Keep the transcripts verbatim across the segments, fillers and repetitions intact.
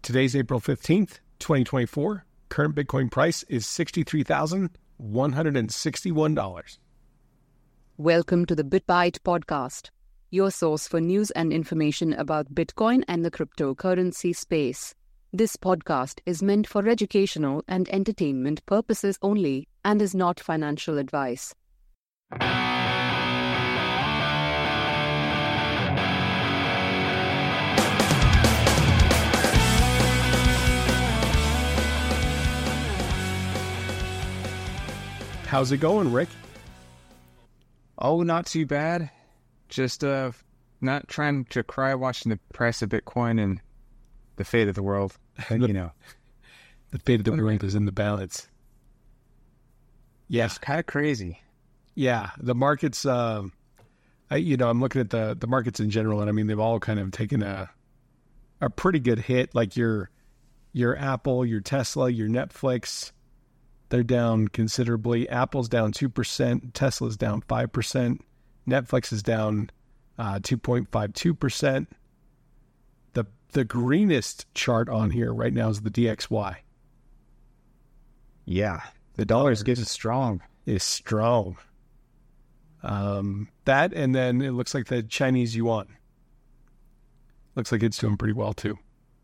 Today's April fifteenth, twenty twenty-four. Current Bitcoin price is sixty-three thousand one hundred sixty-one dollars. Welcome to the BitByte podcast, your source for news and information about Bitcoin and the cryptocurrency space. This podcast is meant for educational and entertainment purposes only and is not financial advice. How's it going, Rick? Oh, not too bad. Just uh, not trying to cry watching the price of Bitcoin and the fate of the world. You know, The fate of the world is in the balance. Yeah, it's kind of crazy. yeah. The markets, um, I, you know, I'm looking at the the markets in general, and I mean, they've all kind of taken a a pretty good hit. Like your your Apple, your Tesla, your Netflix, they're down considerably. Apple's down two percent. Tesla's down five percent. Netflix is down uh, two point five two percent. The the greenest chart on here right now is the D X Y. Yeah, the dollar is getting strong. Is strong. Um, that, and then it looks like the Chinese yuan. Looks like it's doing pretty well too.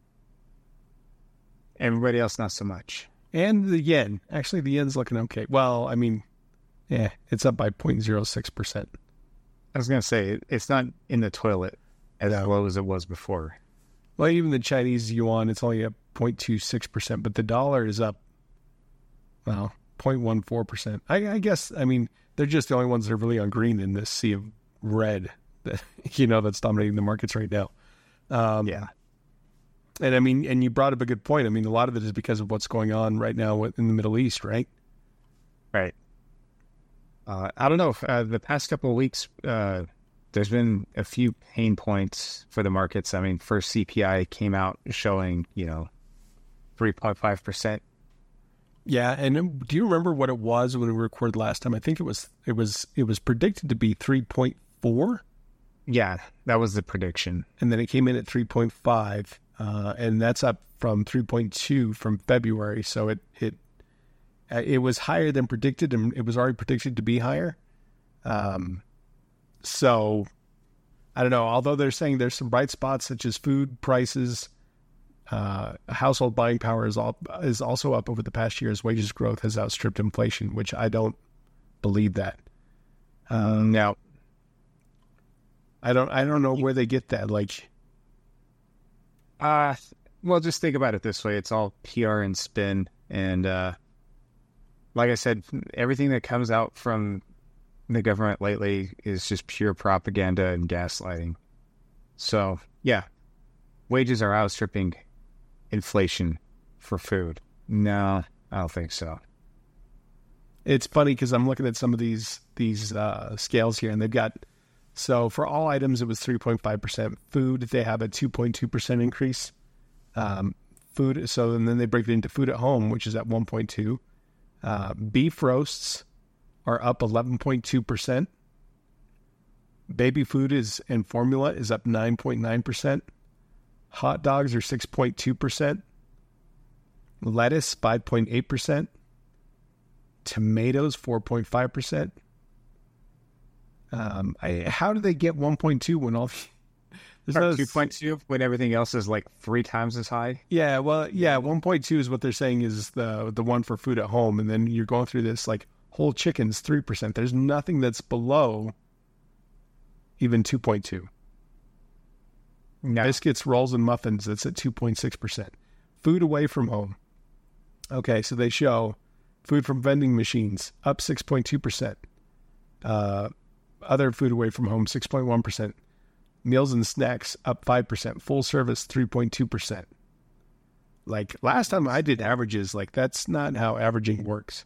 Everybody else, not so much. And the yen. Actually, the yen's looking okay. Well, I mean, yeah, it's up by zero point zero six percent. I was going to say, it's not in the toilet as No. low as it was before. Well, even the Chinese yuan, it's only up zero point two six percent, but the dollar is up, well, zero point one four percent. I, I guess, I mean, they're just the only ones that are really on green in this sea of red that, you know, that's dominating the markets right now. Um, Yeah. And I mean, and you brought up a good point. I mean, a lot of it is because of what's going on right now in the Middle East, right? Right. Uh, I don't know. If, uh, the past couple of weeks, uh, there's been a few pain points for the markets. I mean, first C P I came out showing, you know, three point five percent. Yeah, and do you remember what it was when we recorded last time? I think it was it was it was predicted to be three point four, Yeah, that was the prediction. and then it came in at three point five, uh, and that's up from three point two from February. So it it uh, it was higher than predicted, and it was already predicted to be higher. Um, so I don't know. Although they're saying there's some bright spots such as food prices. Uh, household buying power is all is also up over the past year as wages growth has outstripped inflation, which I don't believe that. Um, now, I don't I don't know where they get that. Like, uh, well, just think about it this way. It's all P R and spin. And uh, like I said, everything that comes out from the government lately is just pure propaganda and gaslighting. So, yeah, wages are outstripping inflation for food. No, I don't think so. it's funny because I'm looking at some of these these uh, scales here, and they've got, so for all items it was three point five percent. Food, they have a two point two percent increase. Um, food, so and then they break it into food at home, which is at one point two. Uh, beef roasts are up eleven point two percent. Baby food is and formula is up nine point nine percent. Hot dogs are six point two percent. Lettuce, five point eight percent. Tomatoes, four point five percent. Um, I, how do they get one point two when all... There's no- two point two when everything else is like three times as high? Yeah, well, yeah, one point two is what they're saying is the the one for food at home. And then you're going through this, like, whole chickens, three percent. There's nothing that's below even two point two. No. Biscuits, rolls, and muffins, that's at two point six percent. Food away from home. Okay, so they show food from vending machines, up six point two percent. Uh, other food away from home, six point one percent. Meals and snacks, up five percent. Full service, three point two percent. Like, last time I did averages, like, that's not how averaging works.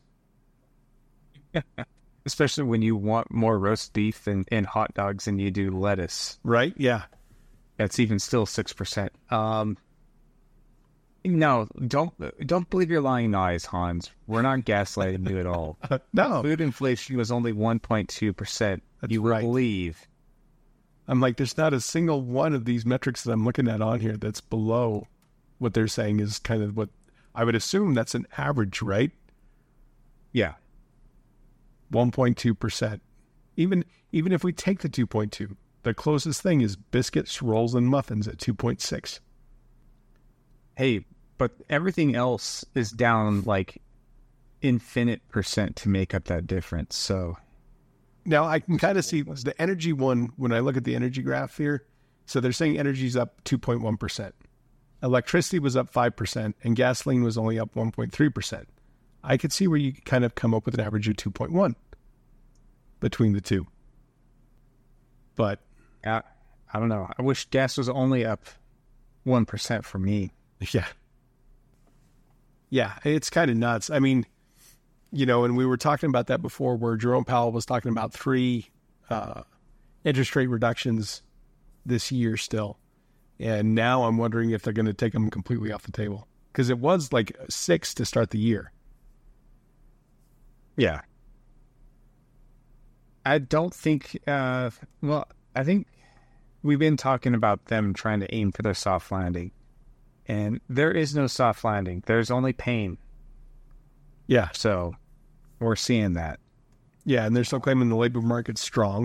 Especially when you want more roast beef and, and hot dogs than you do lettuce. Right? Yeah. That's even still six percent. Um, no, don't don't believe your lying eyes, Hans. We're not gaslighting you at all. No. Food inflation was only one point two percent. That's You would right. believe. I'm like, there's not a single one of these metrics that I'm looking at on here that's below what they're saying is kind of what I would assume that's an average, right? Yeah. one point two percent. Even even if we take the two point two, the closest thing is biscuits, rolls, and muffins at two point six. Hey, but everything else is down like infinite percent to make up that difference. So now I can kind of see the energy one when I look at the energy graph here. So they're saying energy's up two point one percent. Electricity was up five percent and gasoline was only up one point three percent. I could see where you could kind of come up with an average of two point one between the two. But uh, I don't know. I wish gas was only up one percent for me. Yeah. Yeah, it's kind of nuts. I mean, you know, and we were talking about that before where Jerome Powell was talking about three uh, interest rate reductions this year still. And now I'm wondering if they're going to take them completely off the table. Because it was like six to start the year. Yeah. I don't think, uh, well, I think we've been talking about them trying to aim for their soft landing. And there is no soft landing. There's only pain. Yeah. So we're seeing that. Yeah, and they're still claiming the labor market's strong.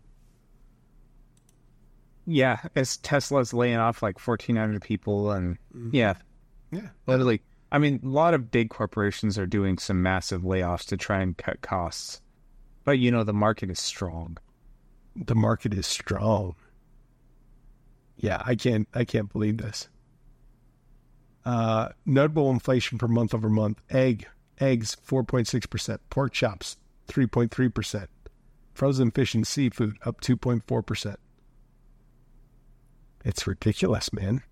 Yeah, as Tesla's laying off like fourteen hundred people. And mm-hmm. yeah, yeah, literally. I mean, a lot of big corporations are doing some massive layoffs to try and cut costs. But, you know, the market is strong. The market is strong. Yeah, I can't I can't believe this. Uh, notable inflation per month over month. Egg, eggs, four point six percent. Pork chops, three point three percent. Frozen fish and seafood, up two point four percent. It's ridiculous, man.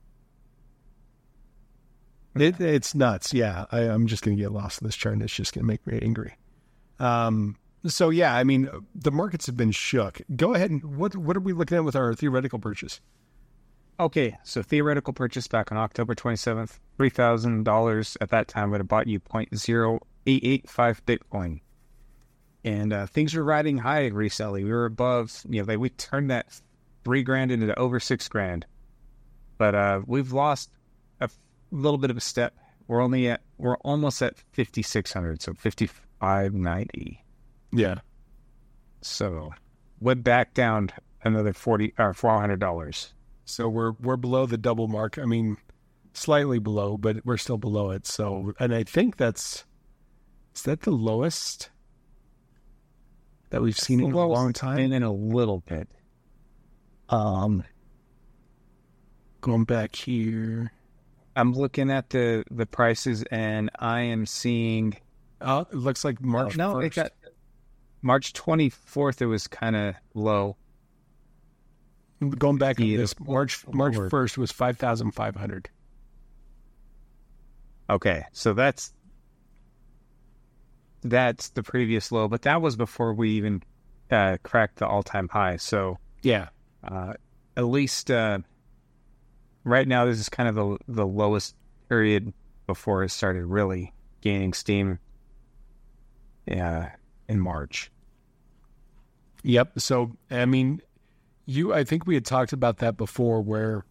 It, it's nuts. Yeah, I, I'm just going to get lost in this chart and it's just going to make me angry. Um, so, yeah, I mean, the markets have been shook. Go ahead and what what are we looking at with our theoretical purchase? Okay, so theoretical purchase back on October twenty-seventh, three thousand dollars at that time would have bought you zero point zero eight eight five Bitcoin. And uh, things were riding high recently. We were above, you know, they, we turned that three grand into over six grand. But uh, we've lost a f- little bit of a step. We're only at, we're almost at fifty-six hundred, so fifty-five ninety. Yeah. So went back down another forty or four hundred dollars. So we're we're below the double mark. I mean, slightly below, but we're still below it. So, and I think that's is that the lowest that we've seen in a long time? And in a little bit. Um, going back here, I'm looking at the the prices, and I am seeing. Oh, it looks like March. Oh, no, first. it got March twenty-fourth. It was kind of low. Going back to Yeah, this, March March first was five thousand five hundred. Okay, so that's that's the previous low, but that was before we even uh, cracked the all-time high. So yeah, uh, at least uh, right now, this is kind of the the lowest period before it started really gaining steam. Yeah, in March. Yep. So I mean. You, I think we had talked about that before where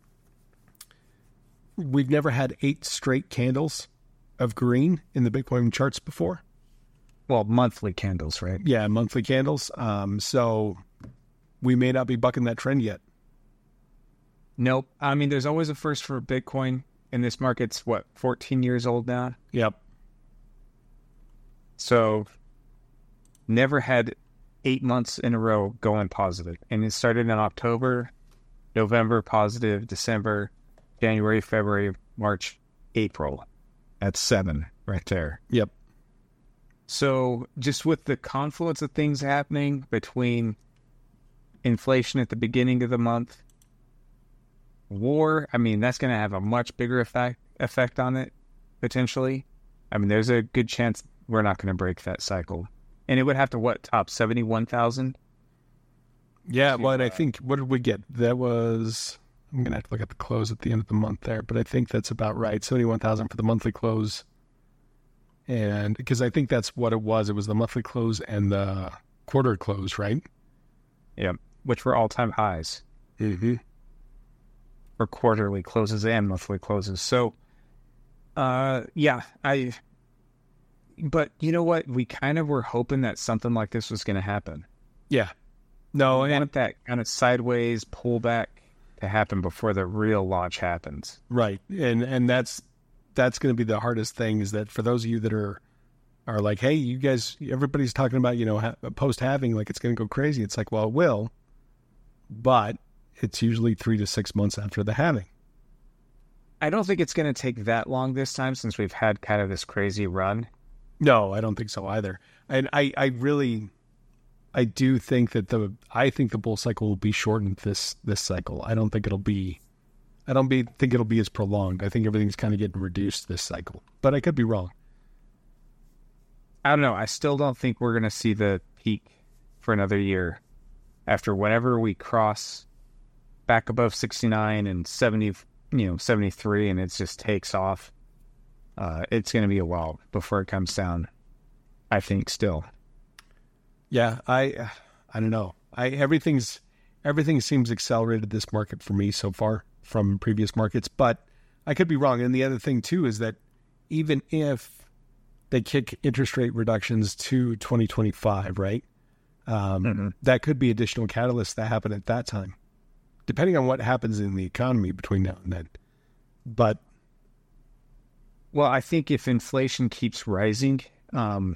we've never had eight straight candles of green in the Bitcoin charts before. Well, monthly candles, right? Yeah, monthly candles. Um, so we may not be bucking that trend yet. Nope. I mean, there's always a first for Bitcoin, and this market's, what, fourteen years old now? Yep. So never had eight months in a row going positive. And it started in October, November positive, December, January, February, March, April. That's seven right there. Yep. So just with the confluence of things happening between inflation at the beginning of the month, war, I mean, that's going to have a much bigger effect effect on it, potentially. I mean, there's a good chance we're not going to break that cycle. And it would have to, what, top seventy-one thousand? Yeah, well, and I think, what did we get? That was, I'm going to have to look at the close at the end of the month there, but I think that's about right. seventy-one thousand for the monthly close. And because I think that's what it was. It was the monthly close and the quarter close, right? Yeah, which were all-time highs. Mm-hmm. For quarterly closes and monthly closes. So Uh, yeah, I. But you know what? We kind of were hoping that something like this was going to happen. Yeah. No, We and want that kind of sideways pullback to happen before the real launch happens. right, and and that's that's going to be the hardest thing. Is that for those of you that are are like, hey, you guys, everybody's talking about you know ha- post halving like it's going to go crazy. It's like, well, it will, but it's usually three to six months after the halving. I don't think it's going to take that long this time since we've had kind of this crazy run. No, I don't think so either. And I, I really, I do think that the, I think the bull cycle will be shortened this this cycle. I don't think it'll be, I don't be think it'll be as prolonged. I think everything's kind of getting reduced this cycle, but I could be wrong. I don't know. I still don't think we're going to see the peak for another year after whenever we cross back above sixty-nine and seventy, you know, seventy-three, and it just takes off. Uh, it's going to be a while before it comes down, I think, still. Yeah, I, I don't know. I everything's everything seems accelerated this market for me so far from previous markets, but I could be wrong. And the other thing too is that even if they kick interest rate reductions to twenty twenty-five, right? Um, Mm-hmm. That could be additional catalysts that happen at that time, depending on what happens in the economy between now and then. But Well, I think if inflation keeps rising, um,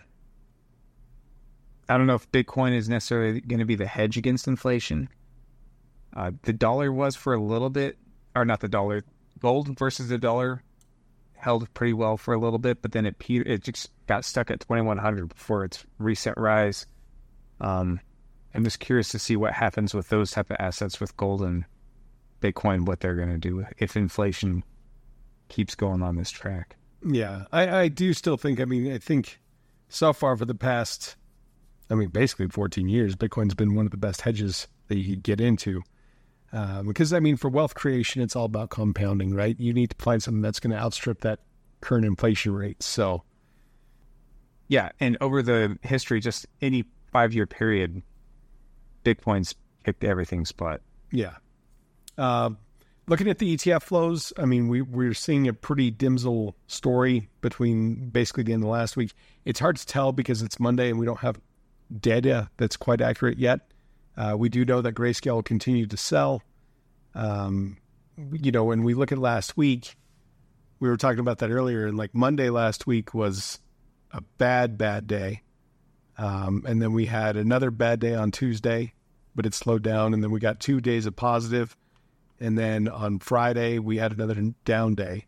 I don't know if Bitcoin is necessarily going to be the hedge against inflation. Uh, the dollar was for a little bit, or not the dollar, gold versus the dollar held pretty well for a little bit, but then it pe- it just got stuck at twenty-one hundred before its recent rise. Um, I'm just curious to see what happens with those type of assets with gold and Bitcoin, what they're going to do if inflation keeps going on this track. yeah, I, I do still think, I mean, I think so far for the past, I mean, basically fourteen years, Bitcoin's been one of the best hedges that you could get into. Um, because, I mean, for wealth creation, it's all about compounding, right? You need to find something that's going to outstrip that current inflation rate. So, Yeah, and over the history, just any five-year period, Bitcoin's kicked everything's butt. yeah. Uh, looking at the E T F flows, I mean, we, we're seeing a pretty dimsel story between basically the end of last week. It's hard to tell because it's Monday and we don't have data that's quite accurate yet. Uh, we do know that Grayscale continued to sell. Um, you know, when we look at last week, we were talking about that earlier, and like Monday last week was a bad, bad day. Um, and then we had another bad day on Tuesday, but it slowed down. And then we got two days of positive. And then on Friday, we had another down day,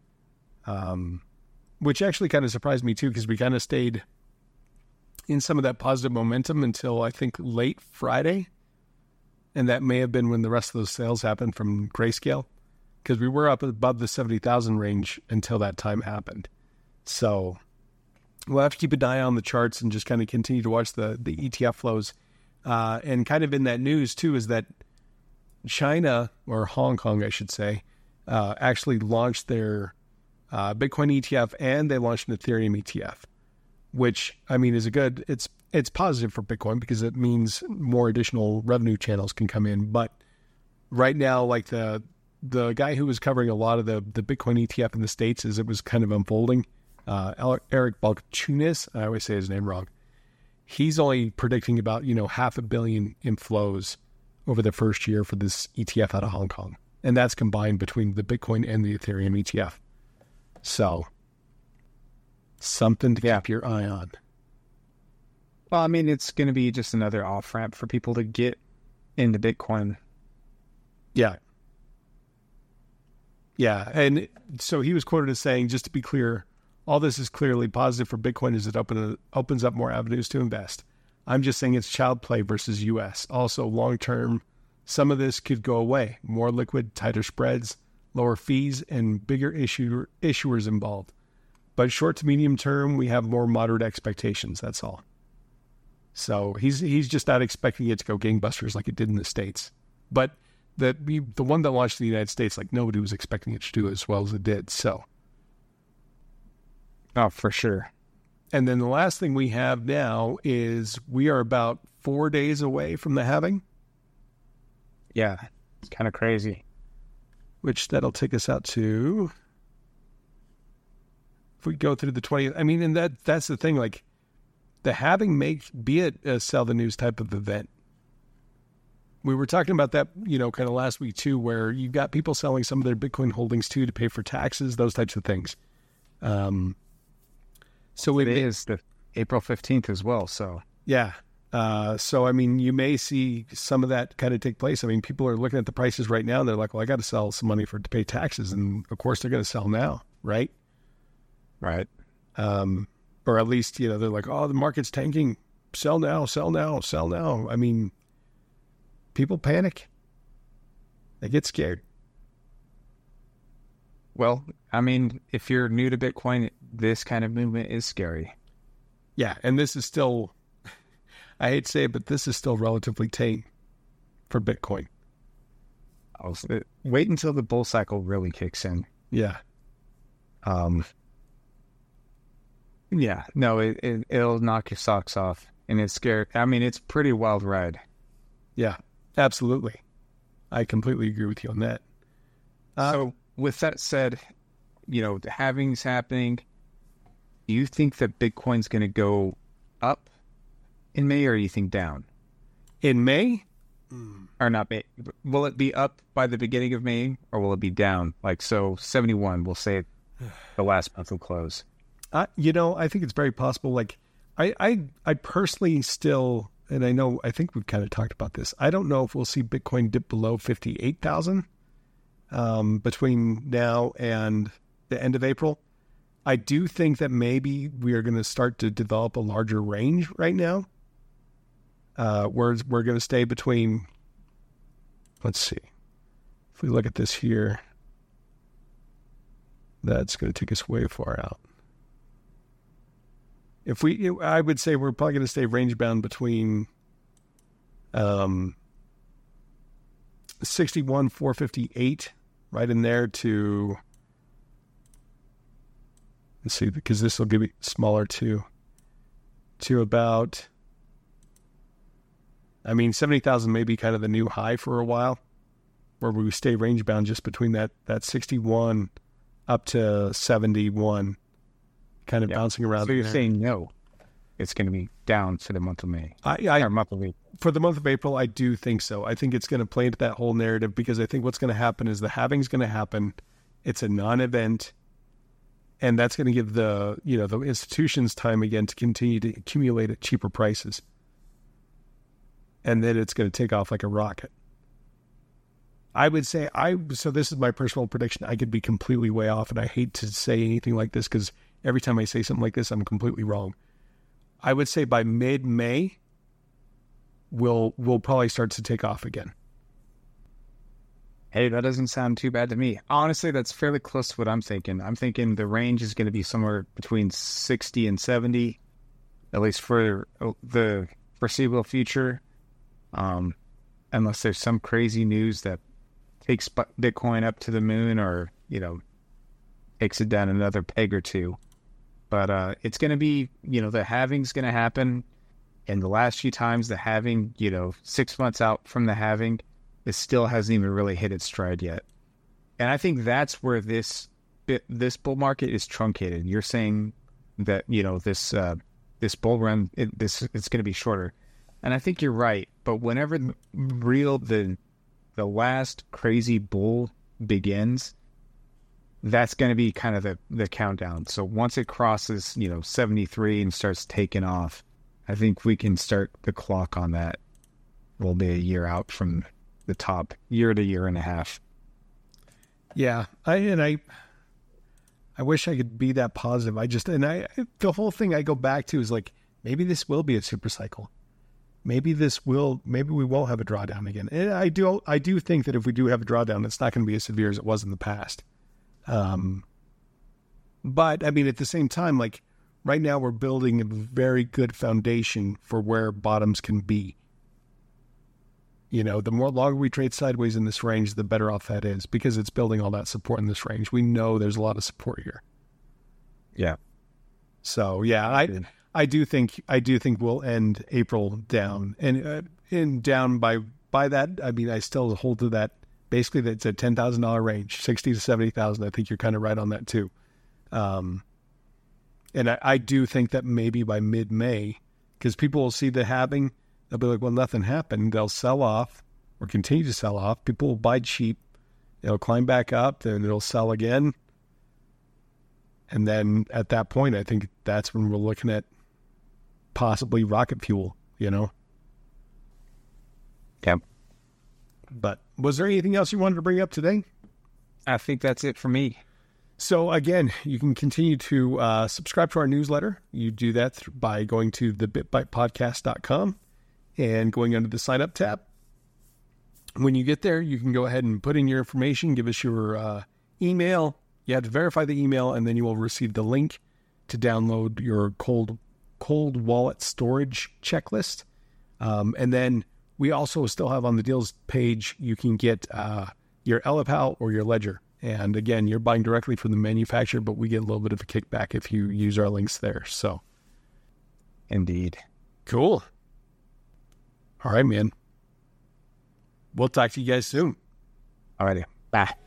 um, which actually kind of surprised me too, because we kind of stayed in some of that positive momentum until I think late Friday. And that may have been when the rest of those sales happened from Grayscale, because we were up above the seventy thousand range until that time happened. So we'll have to keep an eye on the charts and just kind of continue to watch the, the E T F flows. Uh, and kind of in that news too is that China, or Hong Kong, I should say, uh, actually launched their uh, Bitcoin E T F, and they launched an Ethereum E T F, which, I mean, is a good, it's it's positive for Bitcoin because it means more additional revenue channels can come in. But right now, like the the guy who was covering a lot of the, the Bitcoin E T F in the States as it was kind of unfolding, uh, Eric Balchunas, I always say his name wrong, he's only predicting about, you know, half a billion in flows over the first year for this E T F out of Hong Kong. And that's combined between the Bitcoin and the Ethereum E T F. So, something to Yeah. keep your eye on. Well, I mean, it's going to be just another off-ramp for people to get into Bitcoin. Yeah. Yeah. And so he was quoted as saying, just to be clear, all this is clearly positive for Bitcoin as it open, opens up more avenues to invest. I'm just saying it's child play versus U S. Also, long-term, some of this could go away. More liquid, tighter spreads, lower fees, and bigger issue, issuers involved. But short to medium term, we have more moderate expectations. That's all. So he's he's just not expecting it to go gangbusters like it did in the States. But the the one that launched in the United States, like nobody was expecting it to do as well as it did. So, Oh, for sure. and then the last thing we have now is we are about four days away from the halving, Yeah, it's kind of crazy. which that'll take us out to if we go through the twentieth, I mean, and that that's the thing, like the halving make, be it a sell the news type of event. We were talking about that, you know, kind of last week too, where you got people selling some of their Bitcoin holdings too to pay for taxes, those types of things. Um, so it, it is the April fifteenth as well. So yeah. Uh, so, I mean, you may see some of that kind of take place. I mean, people are looking at the prices right now and they're like, well, I got to sell some money for to pay taxes. And of course they're going to sell now. Right. Right. Um, or at least, you know, they're like, oh, the market's tanking. Sell now, sell now, sell now. I mean, people panic. They get scared. Well, I mean, if you're new to Bitcoin, this kind of movement is scary. Yeah. And this is still, I hate to say it, but this is still relatively tame for Bitcoin. I'll wait until the bull cycle really kicks in. Yeah. Um. Yeah. No, it, it it'll knock your socks off, and it's scary. I mean, it's a pretty wild ride. Yeah, absolutely. I completely agree with you on that. Uh, so, with that said, you know, the halving's happening. Do you think that Bitcoin's going to go up in May, or do you think down? In May? Or not May. Will it be up by the beginning of May, or will it be down? Like, so seventy-one, we'll say the last month will close. Uh, you know, I think it's very possible. Like, I, I, I personally still, and I know, I think we've kind of talked about this. I don't know if we'll see Bitcoin dip below fifty-eight thousand um, between now and the end of April. I do think that maybe we are going to start to develop a larger range right now. Uh, we're we're going to stay between, let's see, if we look at this here, that's going to take us way far out. If we, I would say we're probably going to stay range bound between um, sixty-one, four fifty-eight, right in there to, let's see, because this will give you smaller too, to about, I mean, seventy thousand may be kind of the new high for a while, where we stay range bound just between that, that sixty-one up to seventy-one, kind of yeah. bouncing around. So you're there. saying no, it's going to be down for the month of May. I, I or month of April. For the month of April, I do think so. I think it's going to play into that whole narrative, because I think what's going to happen is the halving's going to happen. It's a non-event, and that's going to give the, you know, the institutions time again to continue to accumulate at cheaper prices. And then it's going to take off like a rocket. I would say, I so this is my personal prediction. I could be completely way off, and I hate to say anything like this because every time I say something like this, I'm completely wrong. I would say by mid-May, we'll we'll probably start to take off again. Hey, that doesn't sound too bad to me. Honestly, that's fairly close to what I'm thinking. I'm thinking the range is going to be somewhere between sixty and seventy, at least for the foreseeable future. Um, unless there's some crazy news that takes Bitcoin up to the moon, or, you know, takes it down another peg or two. But uh, it's going to be, you know, the halving's going to happen. And the last few times the halving, you know, six months out from the halving, it still hasn't even really hit its stride yet. And I think that's where this bit, this bull market is truncated. You're saying that, you know, this uh, this bull run, it, this it's going to be shorter. And I think you're right. But whenever the real the the last crazy bull begins, that's going to be kind of the, the countdown. So once it crosses, you know, seventy-three and starts taking off, I think we can start the clock on that. We'll be a year out from the top, year to year and a half. Yeah, I and I, I wish I could be that positive. I just and I the whole thing I go back to is like, maybe this will be a super cycle. Maybe this will. Maybe we won't have a drawdown again. And I do. I do think that if we do have a drawdown, it's not going to be as severe as it was in the past. Um, but I mean, at the same time, like right now, we're building a very good foundation for where bottoms can be. You know, the more longer we trade sideways in this range, the better off that is, because it's building all that support in this range. We know there's a lot of support here. Yeah. So yeah, I I do think I do think we'll end April down, and uh, in down by by that I mean I still hold to that. Basically, that's a ten thousand dollar range, sixty to seventy thousand. I think you're kind of right on that too. Um, And I, I do think that maybe by mid-May, because people will see the halving, they'll be like, well, nothing happened. They'll sell off or continue to sell off. People will buy cheap. It'll climb back up, then it'll sell again. And then at that point, I think that's when we're looking at possibly rocket fuel, you know? Yep. But was there anything else you wanted to bring up today? I think that's it for me. So again, you can continue to uh, subscribe to our newsletter. You do that th- by going to the bit byte podcast dot com and going under the sign up tab. When you get there, you can go ahead and put in your information, give us your uh, email. You have to verify the email, and then you will receive the link to download your cold cold wallet storage checklist. Um, and then we also still have on the deals page, you can get uh, your L F L or your Ledger. And again, you're buying directly from the manufacturer, but we get a little bit of a kickback if you use our links there. So, indeed. Cool. All right, man. We'll talk to you guys soon. All righty. Bye.